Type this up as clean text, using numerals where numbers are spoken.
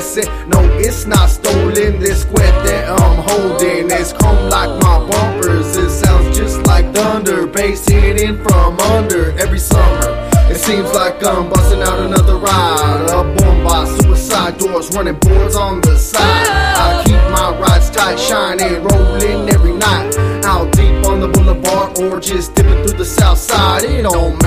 ese. No, it's not stolen. This square that I'm holding is chrome like my bumpers. It sounds just like thunder, bass hitting from under. Every summer it seems like I'm busting out another ride. Up on by suicide doors, running boards on the side. I keep my rides tight, shining, rolling every night. Out deep on the boulevard or just dipping through the south side. It don't